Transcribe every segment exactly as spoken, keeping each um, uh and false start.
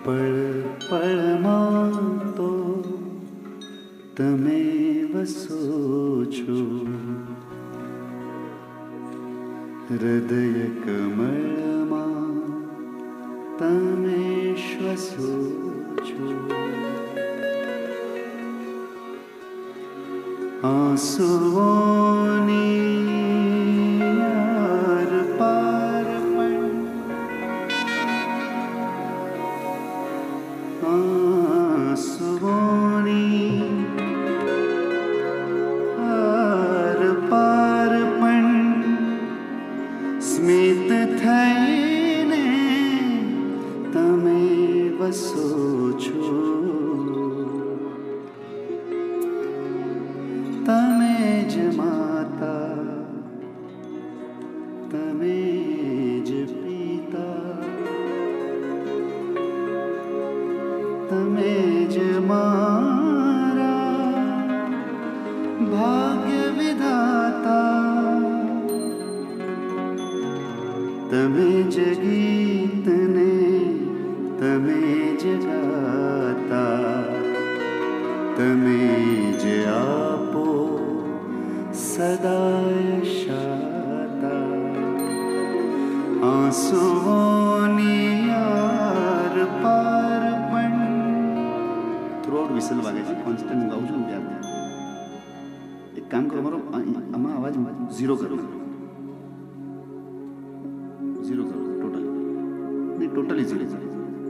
पळ पळમાં તો તમે વસો છો, હૃદય કમળમાં તમે શ્વસો છો. આંસુઓની આરપાર પણ આંસુઓની આરપાર પણ સ્મિત થઈને તમે વસો છો. તમે જ માતા, તમે જ પિતા, તમે જ મારા ભાગ્ય વિધાતા. તમે જ ગીતને તમે જ ગાતા, તમે જ આપો સદાય શાતા. આંસુઓની આર પાર પણ થ્રોટ વિસલ વાગે છે, કોન્સ્ટન્ટ ગાઉં છું ત્યાં. એક કામ કરો, મારો આમાં અવાજ ઝીરો કરો, ઝીરો કરો ટોટલ, નહીં ટોટલી ઝીરો ઝીરો.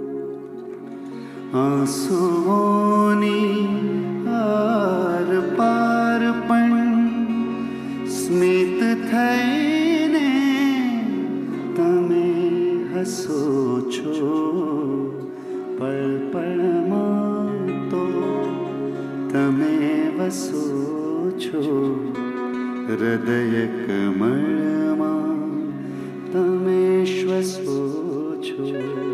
આંસુઓની આર પાર પણ સ્મિત થઈને તમે હસો છો. પળ પળમાં તો તમે વસો છો, હૃદય કમળમાં તમે શ્વસો છો.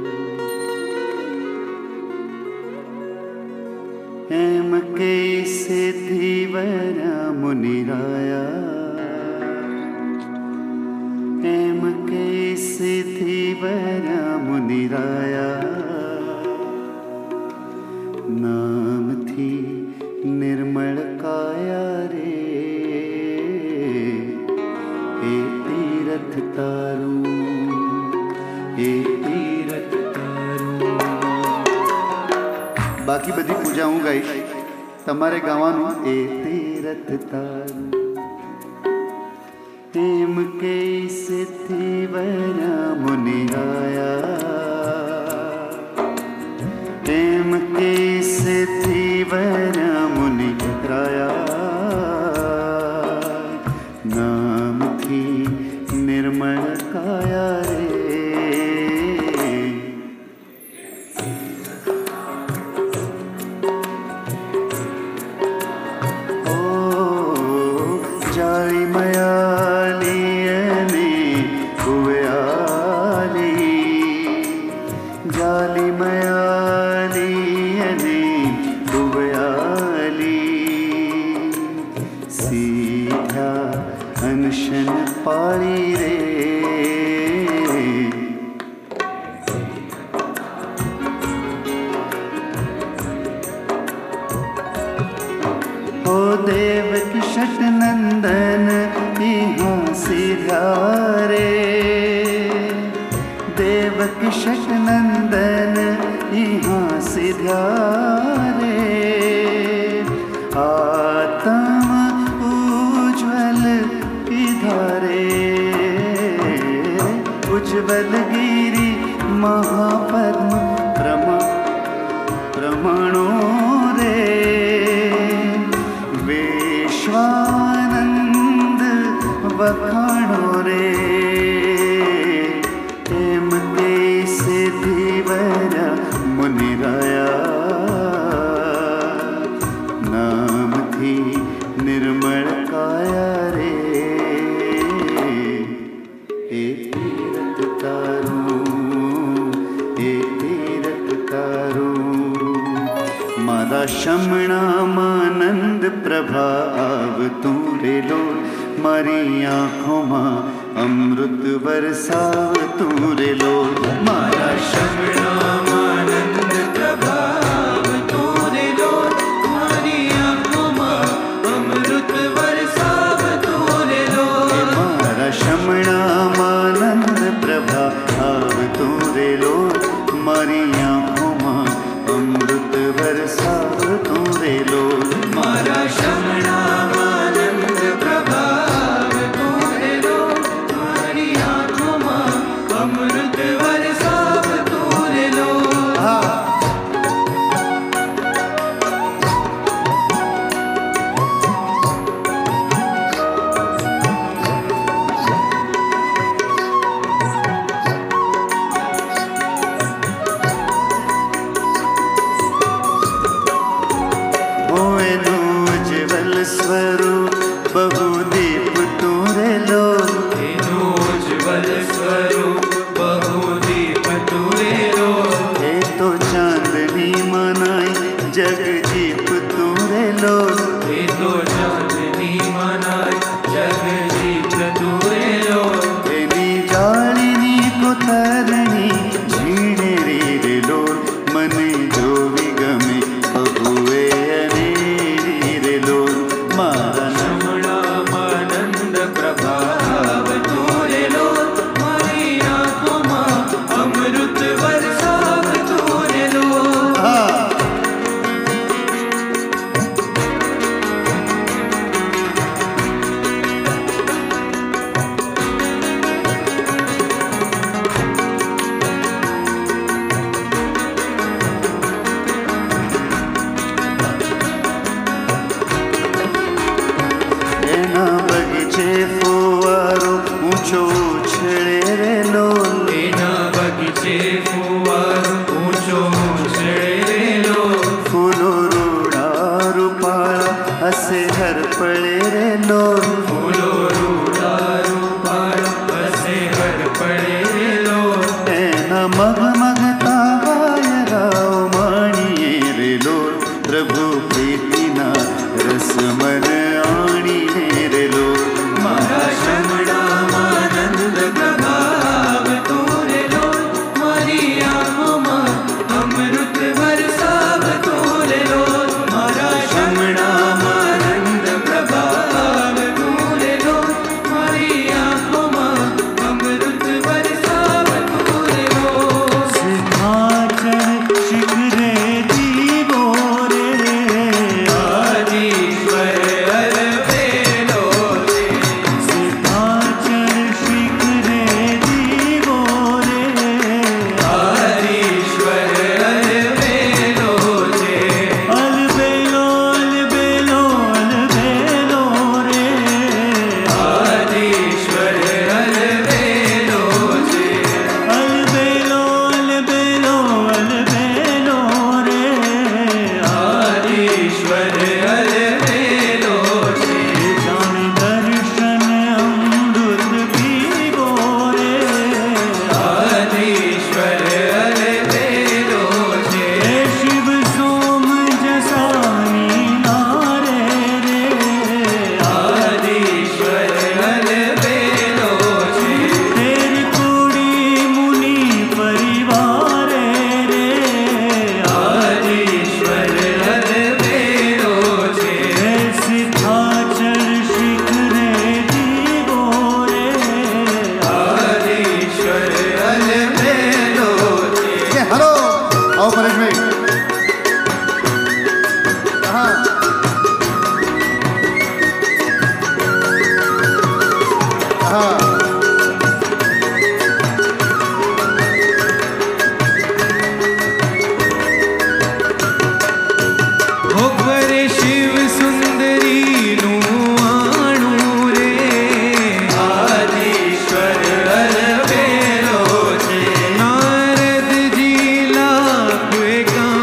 એમ કે સિદ્ધિવરા મુનિરાયા, એમ કે સિદ્ધિવરા મુનિરાયા. નામથી નિર્મળ કાયા રે, એ તીરથ તારું, એ તીરથ તારું. બાકી બધી પૂજા હું ગાઈશ, તમારે ગાવાનું એ તીરથ તારું. એમ કે સિદ્ધિવરા મુનિરાયા, એમ કે સિદ્ધિવરા મુનિરાયા. નામથી નિર્મળ કાયા રે, જાળી મયાલી અને કુવયાલી, જાળી મયાલી અને કુવયાલી. સીધા અનશન પાળી રે, ओ देवकी षट नंदन यहाँ सीधा रे, देवकी षट नंदन यहाँ सीधा रे. आत्म उज्ज्वल इधारे, उज्ज्वल गिरी महापद्म प्रमा प्रमाणो रे. विश्वानंद वखाणो रे, एम के सिद्धिवरा मुनिराया. नामથી નિર્મળ કાયા રે, એ તીરથ તારું, એ તીરથ તારું. મારા શમણામાં નંદ પ્રભા આવતું રેલો, મારી આંખોમાં અમૃત વરસાવતું રેલો. મારા શમણામાં નંદ प्रभाव तोरे लो मारी आँखों मां अमृत बरसाव तोरे लो मारा शमणामानंद प्रभाव तोरे लो मारी आँखों मां अमृत बरसाव तोरे लो। स्वरूप बहुदीप तोरे लो उज्ज्वल स्वरूप बहुदीप तोरे लो हे तो चांदनी मनाई जग जीप तोरे लो हे तो चांदनी मनाई जग जीप तोरे लो तेनी जालिनी को तरनी झीणे रे लो मने जो भी गमे बहुए शमणामानंद प्रभाव तोरे लो मारी आँखों मां अमृत बरसाव तोरे लो। बगीचे फुवारो ऊंचो उछळे रे लो एना बगीचे फुवारो ऊंचो उछळे रे लो फूलो रूड़ा रूपाळा हसे हर पळे रे लो फूलो रूड़ा रूपाळा हसे हर पळे रे लो एना मग मगता वायराव माणिये रे लो प्रभु प्रीतिना रसमन आणी रे लो मारा शमणामानंद प्रभाव तोरे लो मारी आँखों मां अमृत बरसाव तोरे लो मारा शमणामानंद प्रभाव तोरे लो मारी आँखों मां अमृत बरसाव तोरे लो। सिंहासन शिखरे जीवो रे आदिश्वर अलबेलो रे सिंहासन शिखरे जीवो रे आदिश्वर अलबेलो रे अलबेलो अलबेलो अलबेलो रे आदिश्वर अलबेलो रे अलबेलो अलबेलो अलबेलो रे आदिश्वर अलबेलो रे जान दर्शन अमृत पीवो रे आदिश्वर अलबेलो रे हे शिव सोम जसानी नारे रे आदिश्वर अलबेलो रे तेरी कुड़ी मुनि परिवार रे आदिश्वर अलबेलो रे हे सिद्धाचल शिखरे जीवो रे आदिश्वर अलबेलो रे। हेलो आओ परेश भाई हाँ हाँ भोगवरे शिव सुंदरी नु आणू रे आदिश्वर अलबेलो रे नारद जी लाख एकावन्न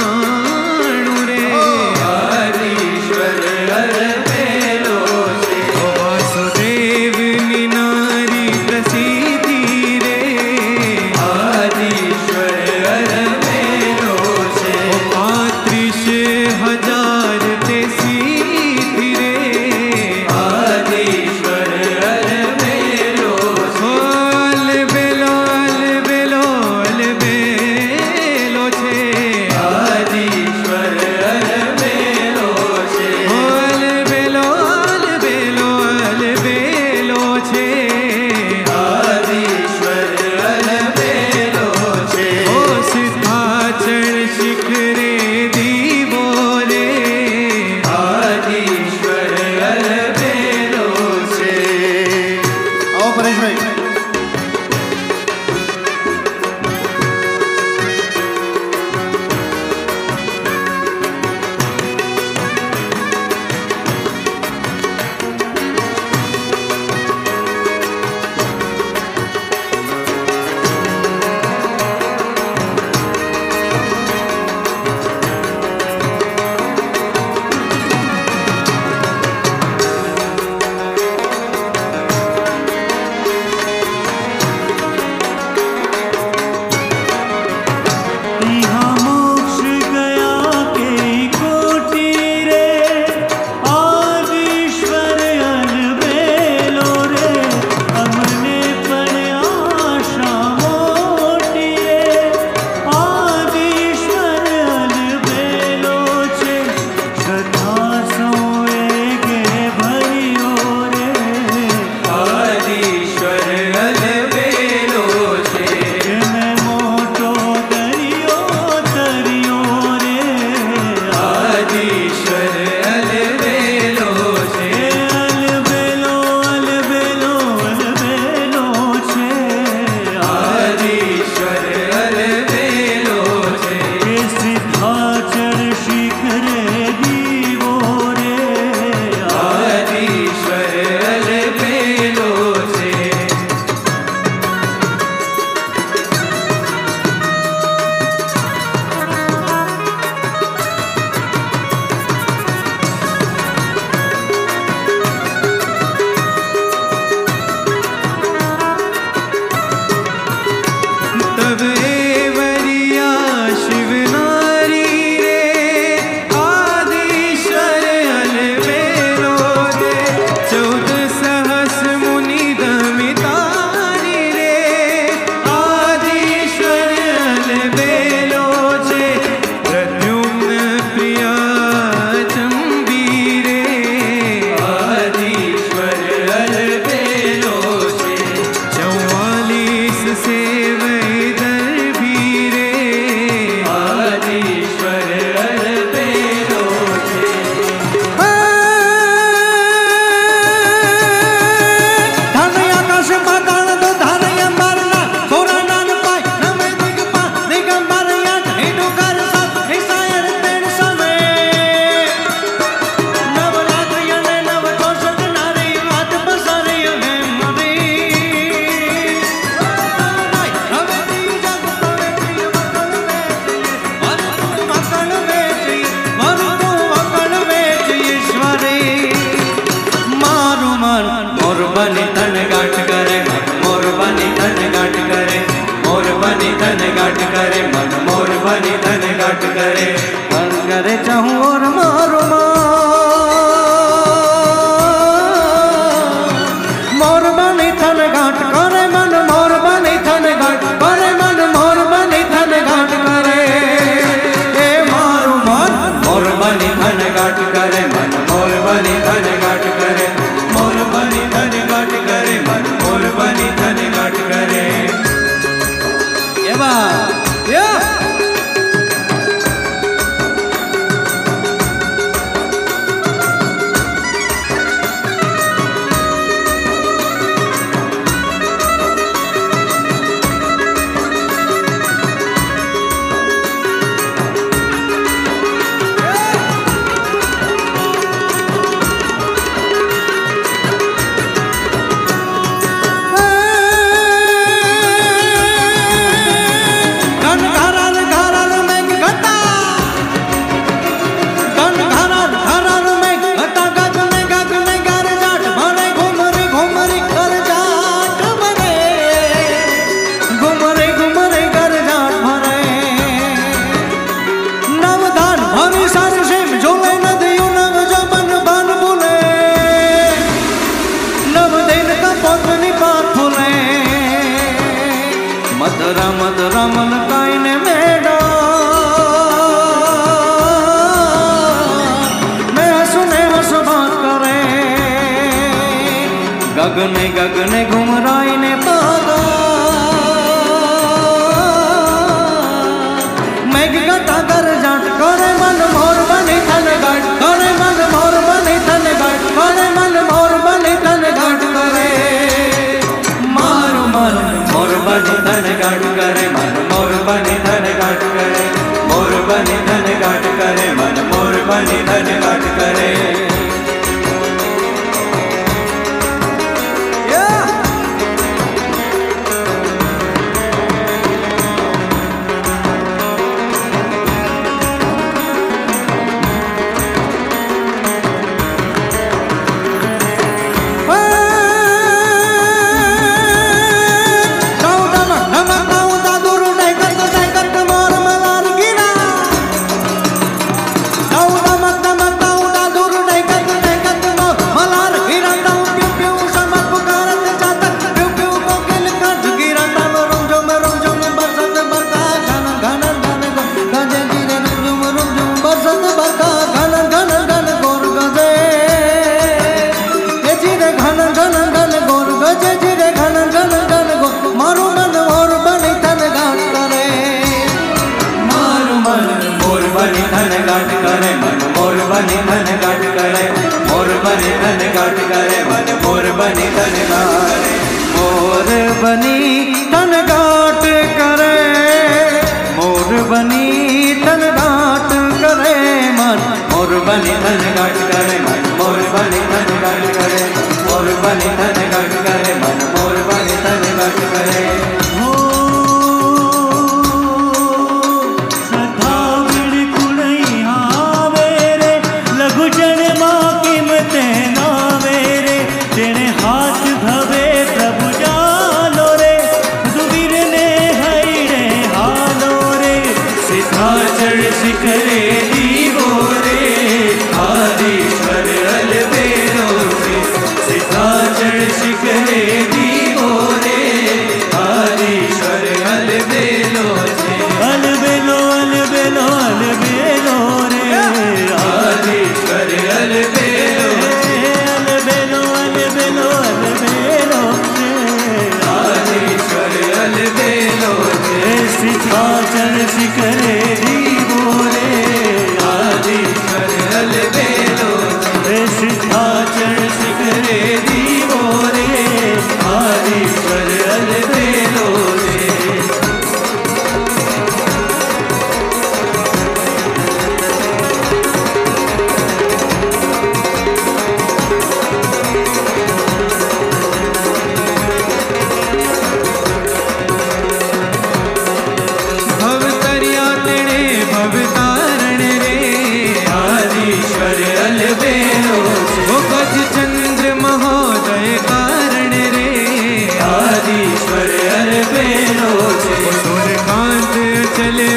वाह या मधुरा मधुरा मन कायने मेडा मैं सुने हस बात करे गगने गगने घुमराई ने पागा मैं गटा कर जाट करे मन मोर बनी थन गाट करे मन मोर बनी थन गाट करे मन मोर बनी थन गाट करे मारो मन मोर बनी धन गाट करे मन मोर बनी धन गाट करे मोर बनी धन गाट करे मन मोर बनी धन गाट करे बनी धन गाट करे मोर बनी धन गाट करे मन मोर बनी धन गाट मोर बनी धन गाट करे मोर बनी धन गाट करे मन मोर बनी धन गाट करे मन मोर बनी धन गाट करे मोर बनी धन गाट करे मन मोर बनी धन गाट करे शिखरे दीवो रे आदिश्वर अलबेलो रे सिद्धाचल शिखरे दीवो रे आदिश्वर अलबेलो रे अलबेलो अलबेलो अलबेलो रे आदिश्वर अलबेलो रे अलबेलो अलबेलो अलबेलो रे आदिश्वर अलबेलो रे सिद्धाचल शिखरे सिद्धाचल शिखरे दीवो रे आदिश्वर अलबेलो रे भवतरिया तेरे भवतारण रे आदिश्वर अलबेलो चंद्र महोदय कारण रे आदिश्वर अलबेलो सूर्यकांत चले